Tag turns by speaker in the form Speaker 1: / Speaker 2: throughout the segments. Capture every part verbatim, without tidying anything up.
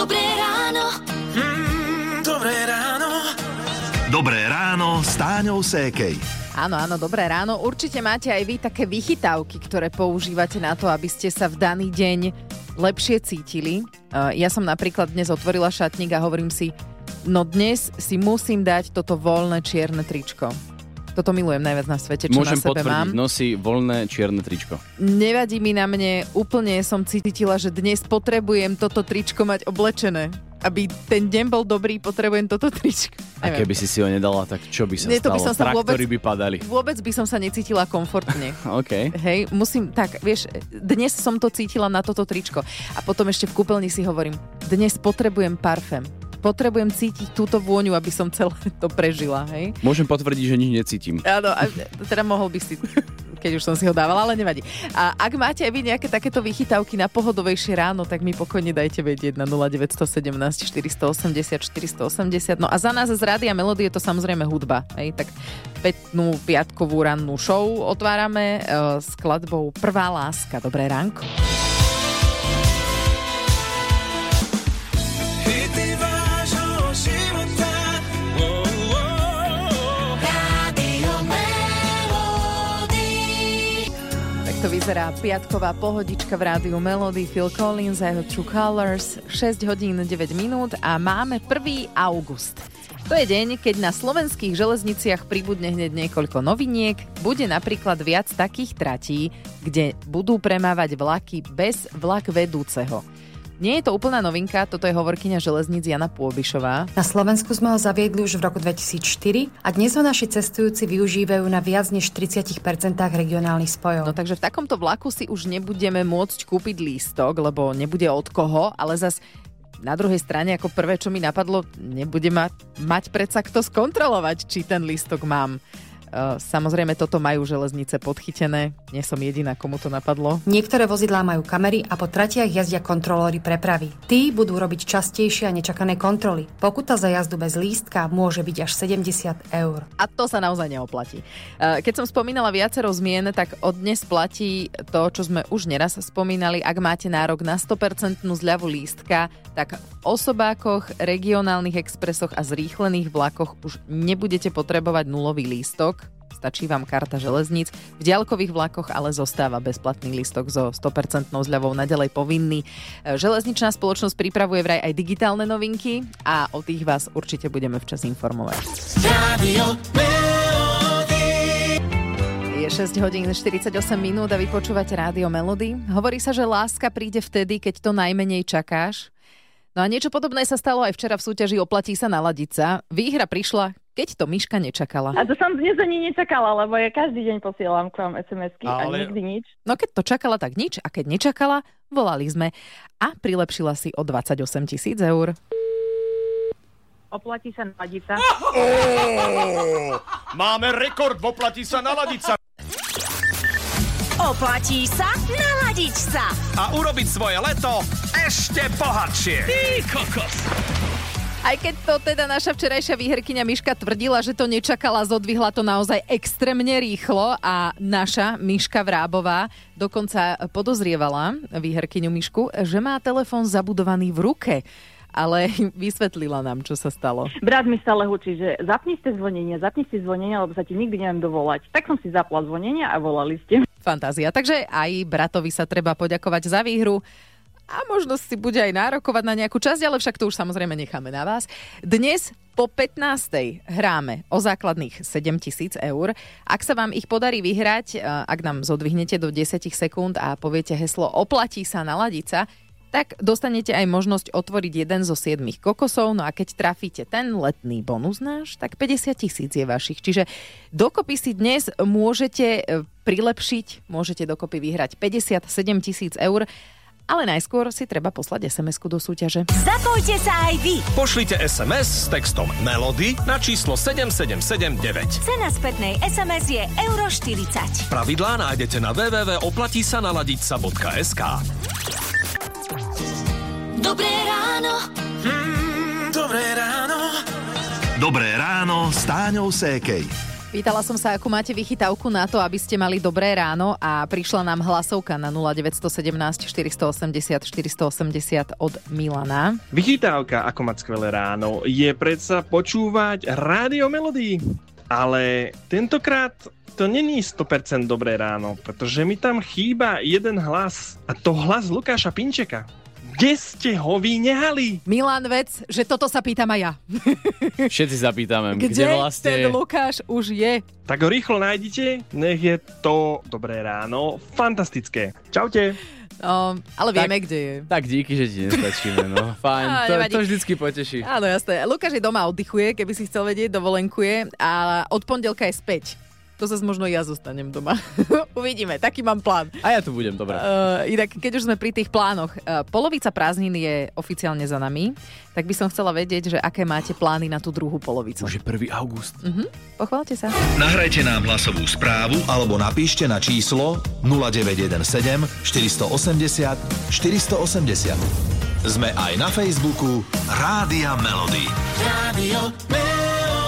Speaker 1: Dobré ráno.
Speaker 2: Mm, dobré ráno.
Speaker 3: Dobré ráno s Táňou Sékej.
Speaker 4: Áno, áno, dobré ráno. Určite máte aj vy také vychytávky, ktoré používate na to, aby ste sa v daný deň lepšie cítili. Ja som napríklad dnes otvorila šatník a hovorím si, no dnes si musím dať toto voľné čierne tričko. Toto milujem najviac na svete, čo
Speaker 5: Môžem
Speaker 4: na sebe mám.
Speaker 5: potvrdiť, nosí voľné čierne tričko.
Speaker 4: Nevadí mi na mne, úplne som cítila, že dnes potrebujem toto tričko mať oblečené. Aby ten deň bol dobrý, potrebujem toto tričko.
Speaker 5: A keby si si ho nedala, tak čo by sa
Speaker 4: Nie, to
Speaker 5: stalo?
Speaker 4: by som sa
Speaker 5: Traktory
Speaker 4: vôbec-
Speaker 5: by padali.
Speaker 4: Vôbec by som sa necítila komfortne.
Speaker 5: OK.
Speaker 4: Hej, musím, tak, vieš, dnes som to cítila na toto tričko. A potom ešte v kúpeľni si hovorím, dnes potrebujem parfém. Potrebujem cítiť túto vôňu, aby som celé to prežila, hej.
Speaker 5: Môžem potvrdiť, že nič necítim.
Speaker 4: Áno, a teda mohol by si, keď už som si ho dávala, ale nevadí. A ak máte aj vy nejaké takéto vychytávky na pohodovejšie ráno, tak mi pokojne dajte vedieť na nula deväť jedna sedem štyri osem nula štyri osem nula. No a za nás z Rádia Melody je to samozrejme hudba, hej. Tak pätnú piatkovú rannú show otvárame uh, skladbou Prvá láska. Dobré ránko. To vyzerá piatková pohodička v rádiu Melody, Phil Collins a jeho True Colors, šesť hodín deväť minút a máme prvý august. To je deň, keď na slovenských železniciach pribudne hneď niekoľko noviniek, bude napríklad viac takých tratí, kde budú premávať vlaky bez vlak vedúceho. Nie je to úplná novinka, toto je hovorkyňa železníc Jana Pôbišová.
Speaker 6: Na Slovensku sme ho zaviedli už v roku dvetisícštyri a dnes ho naši cestujúci využívajú na viac než tridsať percent regionálnych spojov.
Speaker 4: No takže v takomto vlaku si už nebudeme môcť kúpiť lístok, lebo nebude od koho, ale zas na druhej strane, ako prvé, čo mi napadlo, nebude ma, mať predsa kto skontrolovať, či ten lístok mám. Samozrejme, toto majú železnice podchytené. Nie som jediná, komu to napadlo.
Speaker 6: Niektoré vozidlá majú kamery a po tratiach jazdia kontrolóri prepravy. Tí budú robiť častejšie a nečakané kontroly. Pokuta za jazdu bez lístka môže byť až sedemdesiat eur.
Speaker 4: A to sa naozaj neoplatí. Keď som spomínala viacero zmien, tak od dnes platí to, čo sme už neraz spomínali. Ak máte nárok na sto percent zľavu lístka, tak v osobákoch, regionálnych expresoch a zrýchlených vlakoch už nebudete potrebovať nulový lístok. Stačí vám karta železníc. V diaľkových vlakoch ale zostáva bezplatný lístok so sto percent zľavou naďalej povinný. Železničná spoločnosť pripravuje vraj aj digitálne novinky a o tých vás určite budeme včas informovať.
Speaker 2: Radio Melody.
Speaker 4: Je šesť hodín štyridsaťosem minút a vy počúvate Rádio Melody. Hovorí sa, že láska príde vtedy, keď to najmenej čakáš. No a niečo podobné sa stalo aj včera v súťaži Oplatí sa naladiť sa. Výhra prišla, keď to Miška nečakala.
Speaker 7: A to som dnes ani nečakala, lebo ja každý deň posielam k vám es em esky
Speaker 5: Ale...
Speaker 7: a nikdy nič.
Speaker 4: No keď to čakala, tak nič. A keď nečakala, volali sme. A prilepšila si o dvadsaťosem tisíc eur.
Speaker 7: Oplatí sa naladiť sa.
Speaker 8: Oh, máme rekord v Oplatí sa naladiť sa.
Speaker 1: Oplatí sa naladiť sa.
Speaker 8: A urobiť svoje leto ešte bohatšie. Ty kokos.
Speaker 4: Aj keď to teda naša včerajšia výherkyňa Miška tvrdila, že to nečakala, zodvihla to naozaj extrémne rýchlo a naša Miška Vrábová dokonca podozrievala výherkyňu Mišku, že má telefón zabudovaný v ruke. Ale vysvetlila nám, čo sa stalo.
Speaker 7: Brat mi stále hučí, že zapni ste zvonenie, zapni ste zvonenie, lebo sa ti nikdy neviem dovolať. Tak som si zapla zvonenia a volali ste.
Speaker 4: Fantázia. Takže aj bratovi sa treba poďakovať za výhru. A možno si bude aj nárokovať na nejakú časť, ale však to už samozrejme necháme na vás. Dnes po pätnástej hráme o základných sedem tisíc eur. Ak sa vám ich podarí vyhrať, ak nám zodvihnete do desať sekúnd a poviete heslo Oplatí sa naladiť sa, tak dostanete aj možnosť otvoriť jeden zo siedmich kokosov. No a keď trafíte ten letný bonus náš, tak päťdesiat tisíc je vašich. Čiže dokopy si dnes môžete prilepšiť, môžete dokopy vyhrať päťdesiatsedem tisíc eur. Ale najskôr si treba poslať es em esku do súťaže.
Speaker 1: Zapojte sa aj vy.
Speaker 8: Pošlite es em es s textom Melody na číslo sedem sedem sedem deväť.
Speaker 1: Cena spätnej es em es je euro štyridsať.
Speaker 8: Pravidlá nájdete na w w w bodka oplatí sa naladiť sa bodka es ká.
Speaker 1: Dobré ráno.
Speaker 2: Mm, dobré ráno.
Speaker 3: Dobré ráno s Táňou Sékej.
Speaker 4: Pýtala som sa, akú máte vychytávku na to, aby ste mali dobré ráno a prišla nám hlasovka na nula deväť jedna sedem štyri osem nula štyri osem nula od Milana.
Speaker 9: Vychytávka, ako mať skvelé ráno, je predsa počúvať Rádio Melody. Ale tentokrát to není sto percent dobré ráno, pretože mi tam chýba jeden hlas. A to hlas Lukáša Pinčeka. Kde ste ho vy nehali?
Speaker 4: Milan, vec, že toto sa pýtam aj ja.
Speaker 5: Všetci sa pýtame, kde,
Speaker 4: kde
Speaker 5: vlastne
Speaker 4: ten Lukáš už je?
Speaker 9: Tak ho rýchlo nájdete, nech je to dobré ráno fantastické. Čaute.
Speaker 4: No, ale vieme,
Speaker 5: tak,
Speaker 4: kde je.
Speaker 5: Tak díky, že ti nestačíme, no. Fajn,
Speaker 4: Á,
Speaker 5: to,
Speaker 4: nevadí.
Speaker 5: to vždycky poteší.
Speaker 4: Áno, jasné. Lukáš je doma, oddychuje, keby si chcel vedieť, dovolenkuje a od pondelka je späť. To zase možno ja zostanem doma. Uvidíme, taký mám plán.
Speaker 5: A ja tu budem, dobre.
Speaker 4: Uh, inak, keď už sme pri tých plánoch, uh, polovica prázdnin je oficiálne za nami, tak by som chcela vedieť, že aké máte plány na tú druhú polovicu.
Speaker 5: Už je prvý august.
Speaker 4: Uh-huh. Pochváľte sa.
Speaker 3: Nahrajte nám hlasovú správu alebo napíšte na číslo nula deväť jeden sedem štyri osem nula štyri osem nula. Sme aj na Facebooku Rádia Melody.
Speaker 2: Rádio Melody.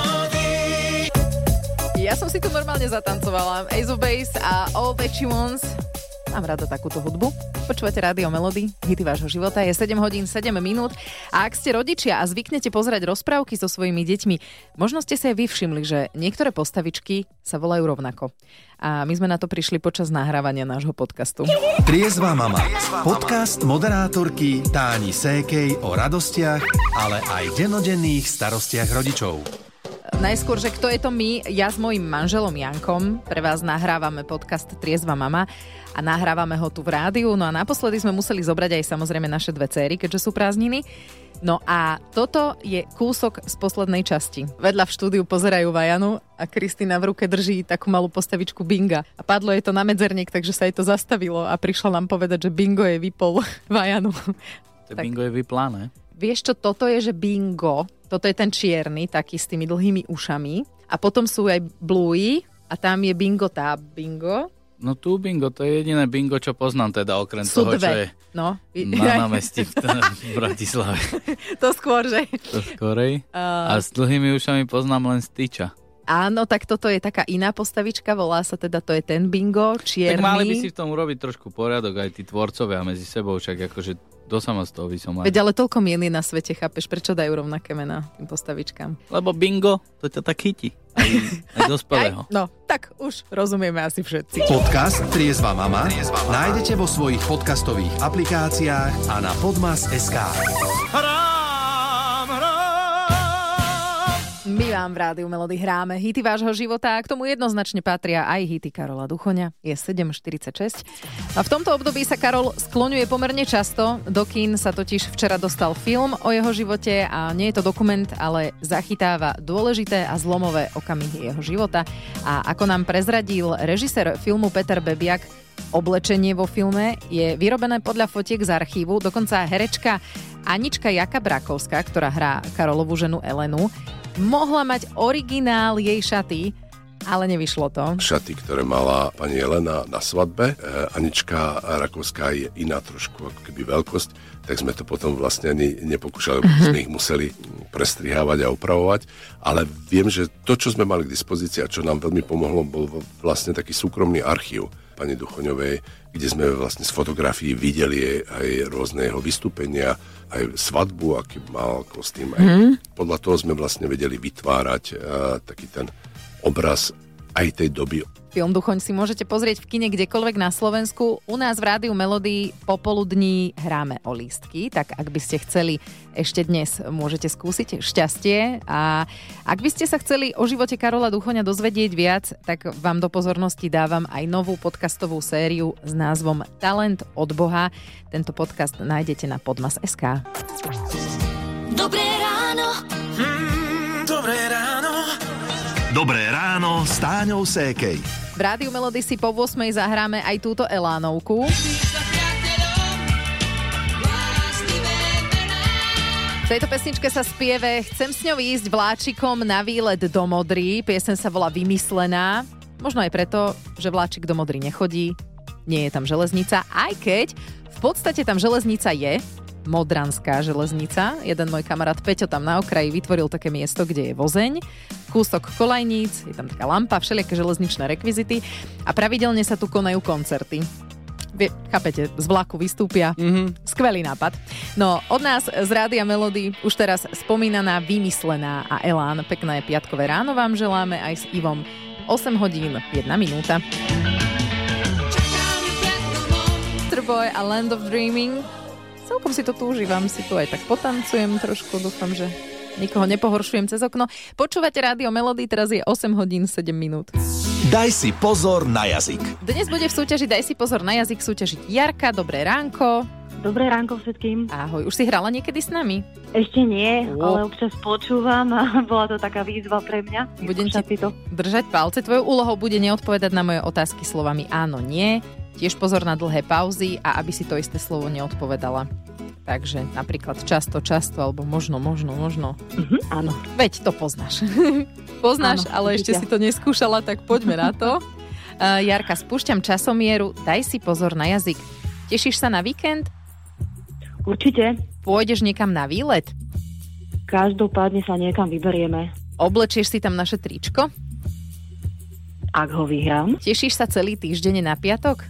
Speaker 4: Ja som si tu normálne zatancovala. Ace of Base a All That She Wants. Mám rada takúto hudbu. Počúvate Rádio Melody, hity vášho života. Je sedem hodín sedem minút. A ak ste rodičia a zvyknete pozerať rozprávky so svojimi deťmi, možno ste si aj vy všimli, že niektoré postavičky sa volajú rovnako. A my sme na to prišli počas nahrávania nášho podcastu.
Speaker 3: Triezva mama. Podcast moderátorky Táni Sékej o radostiach, ale aj dennodenných starostiach rodičov.
Speaker 4: Najskôr, že kto je to my? Ja s mojím manželom Jankom pre vás nahrávame podcast Triezva mama a nahrávame ho tu v rádiu. No a naposledy sme museli zobrať aj samozrejme naše dve céry, keďže sú prázdniny. No a toto je kúsok z poslednej časti. Vedľa v štúdiu pozerajú Vajanu a Kristína v ruke drží takú malú postavičku Binga. A padlo jej to na medzerník, takže sa jej to zastavilo a prišla nám povedať, že Bingo je vypol Vajanu.
Speaker 5: To tak. Bingo je vyplané.
Speaker 4: Vieš čo, toto je, že Bingo, toto je ten čierny, taký s tými dlhými ušami. A potom sú aj Bluey a tam je Bingo tá Bingo.
Speaker 5: No tu Bingo, to je jediné Bingo, čo poznám teda, okrem
Speaker 4: sú
Speaker 5: toho,
Speaker 4: dve.
Speaker 5: čo je
Speaker 4: no.
Speaker 5: na námestí v, v Bratislave.
Speaker 4: To skôr, že?
Speaker 5: To skorej. Uh... A s dlhými ušami poznám len Stitcha.
Speaker 4: Áno, tak toto je taká iná postavička, volá sa teda, to je ten Bingo, čierny.
Speaker 5: Tak mali by si v tom urobiť trošku poriadok, aj tí tvorcovia medzi sebou, však akože do sama z toho by som mal.
Speaker 4: Veď ale toľko mien je na svete, chápeš, prečo dajú rovnaké mená tým postavičkám?
Speaker 5: Lebo Bingo, to ťa tak chytí. Aj, aj dospelého.
Speaker 4: No, tak už rozumieme asi všetci.
Speaker 3: Podcast Triezva mama nájdete vo svojich podcastových aplikáciách a na podmas bodka es ká.
Speaker 4: My vám v Rádiu Melody hráme hity vášho života a k tomu jednoznačne patria aj hity Karola Duchoňa. Je sedem štyridsaťšesť. A v tomto období sa Karol skloňuje pomerne často. Do kín sa totiž včera dostal film o jeho živote a nie je to dokument, ale zachytáva dôležité a zlomové okamihy jeho života. A ako nám prezradil režisér filmu Peter Bebiak, oblečenie vo filme je vyrobené podľa fotiek z archívu. Dokonca herečka Anička Jaka-Brakovská, ktorá hrá Karolovú ženu Elenu, mohla mať originál jej šaty, ale nevyšlo to.
Speaker 10: Šaty, ktoré mala pani Elena na svadbe. E, Anička Rakovská je iná trošku ako keby veľkosť, tak sme to potom vlastne ani nepokúšali, mm-hmm. sme ich museli prestrihávať a opravovať. Ale viem, že to, čo sme mali k dispozícii a čo nám veľmi pomohlo, bol vlastne taký súkromný archív pani Duchoňovej, kde sme vlastne z fotografií videli aj rôzne jeho vystúpenia, aj svadbu, aký mal kostým. Aj mm. podľa toho sme vlastne vedeli vytvárať uh, taký ten obraz aj tej doby.
Speaker 4: Film Duchoň si môžete pozrieť v kine kdekoľvek na Slovensku. U nás v Rádiu Melody popoludní hráme o lístky, tak ak by ste chceli ešte dnes, môžete skúsiť šťastie. A ak by ste sa chceli o živote Karola Duchoňa dozvedieť viac, tak vám do pozornosti dávam aj novú podcastovú sériu s názvom Talent od Boha. Tento podcast nájdete na podmas bodka es ká.
Speaker 1: Dobré ráno.
Speaker 2: Mm, dobré ráno.
Speaker 3: Dobré ráno s Táňou Sékej.
Speaker 4: V Rádiu Melody si po ôsmej zahráme aj túto Elánovku. V tejto pesničke sa spieve Chcem s ňou ísť vláčikom na výlet do Modry. Pieseň sa volá Vymyslená. Možno aj preto, že vláčik do Modry nechodí. Nie je tam železnica, aj keď v podstate tam železnica je. Modranská železnica. Jeden môj kamarát Peťo tam na okraji vytvoril také miesto, kde je vozeň, kúsok kolajníc, je tam taká lampa, všelijaké železničné rekvizity a pravidelne sa tu konajú koncerty. Vie, chápete, z vlaku vystúpia. Mm-hmm. Skvelý nápad. No, od nás z Rádia Melody už teraz spomínaná, vymyslená a elán. Pekné piatkové ráno vám želáme aj s Ivom. osem hodín, jedna minúta. Boy a Land of Dreaming. Celkom si to tu užívam, si tu aj tak potancujem trošku. Dúfam, že nikoho nepohoršujem cez okno. Počúvate Rádio Melody, teraz je osem hodín, sedem minút.
Speaker 3: Daj si pozor na jazyk.
Speaker 4: Dnes bude v súťaži Daj si pozor na jazyk súťažiť Jarka. Dobré ránko.
Speaker 7: Dobré ránko všetkým.
Speaker 4: Ahoj, už si hrala niekedy s nami?
Speaker 7: Ešte nie,
Speaker 4: oh.
Speaker 7: ale občas počúvam a bola to taká výzva pre mňa.
Speaker 4: Budem ti to držať palce. Tvojou úlohou bude neodpovedať na moje otázky slovami áno, nie. Tiež pozor na dlhé pauzy a aby si to isté slovo neodpovedala. Takže napríklad často, často, alebo možno, možno, možno.
Speaker 7: Uh-huh, áno.
Speaker 4: Veď to poznáš. poznáš, áno, ale ešte ja. si to neskúšala, tak poďme na to. Uh, Jarka, spúšťam časomieru, daj si pozor na jazyk. Tešíš sa na víkend?
Speaker 7: Určite.
Speaker 4: Pôjdeš niekam na výlet?
Speaker 7: Každopádne sa niekam vyberieme.
Speaker 4: Oblečieš si tam naše tričko?
Speaker 7: Ak ho vyhrám.
Speaker 4: Tešíš sa celý týždeň na piatok?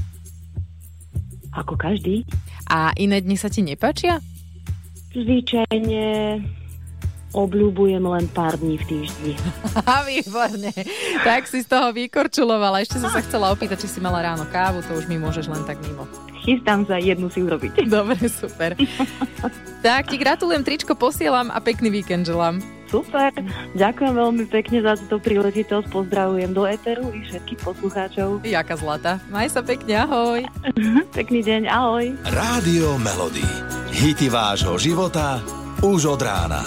Speaker 7: Ako každý.
Speaker 4: A iné dni sa ti nepáčia?
Speaker 7: Zvyčajne obľúbujem len pár dní v týždni.
Speaker 4: Výborne. Tak si z toho vykorčulovala. Ešte som sa chcela opýtať, či si mala ráno kávu, to už mi môžeš len tak mimo.
Speaker 7: Chystám sa jednu si urobiť.
Speaker 4: Dobre, super. Tak, ti gratulujem, tričko posielam a pekný víkend želám.
Speaker 7: Super, ďakujem veľmi pekne za túto príležitosť, pozdravujem do éteru i všetkých poslucháčov.
Speaker 4: Jaká zlata, maj sa pekne, ahoj.
Speaker 7: Pekný deň, ahoj.
Speaker 3: Rádio Melody, hity vášho života už od rána.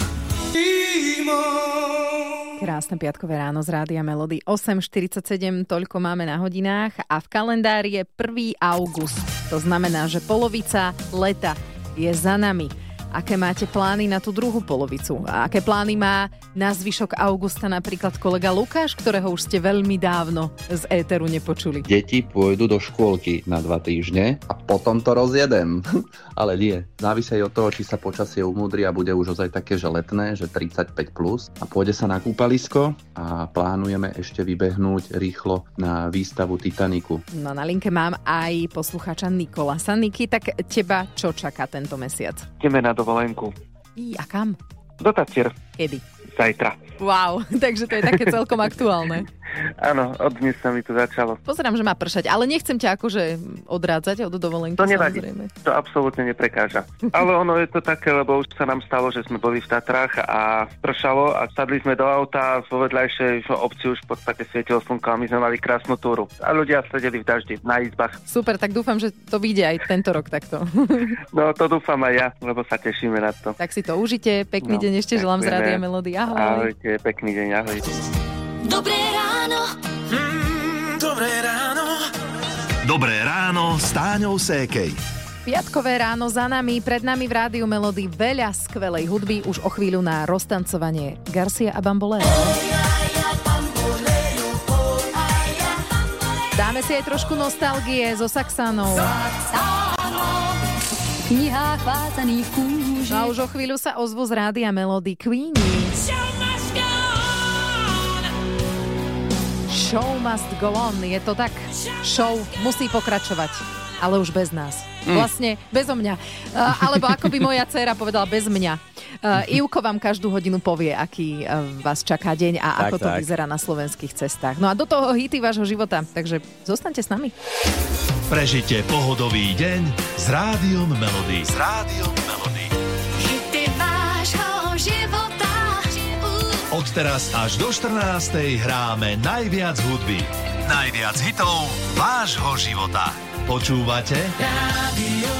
Speaker 4: Krásne piatkové ráno z Rádia Melody. osem štyridsaťsedem, toľko máme na hodinách a v kalendári je prvý august. To znamená, že polovica leta je za nami. Aké máte plány na tú druhú polovicu? A aké plány má na zvyšok augusta napríklad kolega Lukáš, ktorého už ste veľmi dávno z éteru nepočuli?
Speaker 11: Deti pôjdu do škôlky na dva týždne a potom to rozjedem. Ale nie. Závisí aj od toho, či sa počasie umúdri a bude už ozaj také, že letné, že tridsaťpäť plus a pôjde sa na kúpalisko a plánujeme ešte vybehnúť rýchlo na výstavu Titaniku.
Speaker 4: No na linke mám aj poslucháča Nikolasa. Niky, tak teba čo čaká tento mesiac?
Speaker 12: Ideme na dovolenku.
Speaker 4: I, a kam?
Speaker 12: Do Tatier.
Speaker 4: Kedy?
Speaker 12: Zajtra.
Speaker 4: Wow, takže to je také celkom aktuálne.
Speaker 12: Áno, od dnes sa mi to začalo.
Speaker 4: Pozerám, že má pršať, ale nechcem ťa akože odrádzať od dovolenky.
Speaker 12: To nevadí,
Speaker 4: samozrejme.
Speaker 12: To absolútne neprekáža. Ale ono je to také, lebo už sa nám stalo, že sme boli v Tatrách a pršalo a sadli sme do auta a vo vedľajšej obci už v podstate svietilo slnko a my sme mali krásnu túru. A ľudia sedeli v daždi na izbách.
Speaker 4: Super, tak dúfam, že to vyjde aj tento rok takto.
Speaker 12: No to dúfam aj ja, lebo sa tešíme na to.
Speaker 4: Tak si to užite, pekný no, deň ešte želám z Rádia Melody. Ahoj.
Speaker 12: Ahojte, pekný deň, ahoj.
Speaker 1: Dobré ráno.
Speaker 2: Mm, dobré ráno.
Speaker 3: Dobré ráno s Táňou Sékej.
Speaker 4: Piatkové ráno za nami, pred nami v Rádiu Melody veľa skvelej hudby, už o chvíľu na roztancovanie Garcia a Bamboleo. Dáme si aj trošku nostalgie zo Saxánov.
Speaker 1: Kniha chvácaných kúží.
Speaker 4: No a už o chvíľu sa ozvu z Rádia Melody Queenie. Show must go on, je to tak? Show musí pokračovať, ale už bez nás. Mm. Vlastne bezo mňa. Uh, alebo ako by moja dcéra povedala, bez mňa. Uh, Ivko vám každú hodinu povie, aký uh, vás čaká deň a tak, ako to tak vyzerá na slovenských cestách. No a do toho hity vášho života, takže zostaňte s nami.
Speaker 3: Prežite pohodový deň s Rádiom Melody. S Rádiom Melody.
Speaker 1: Hity vášho života.
Speaker 3: Od teraz až do štrnástej hráme najviac hudby. Najviac hitov vášho života. Počúvate?
Speaker 2: Rádio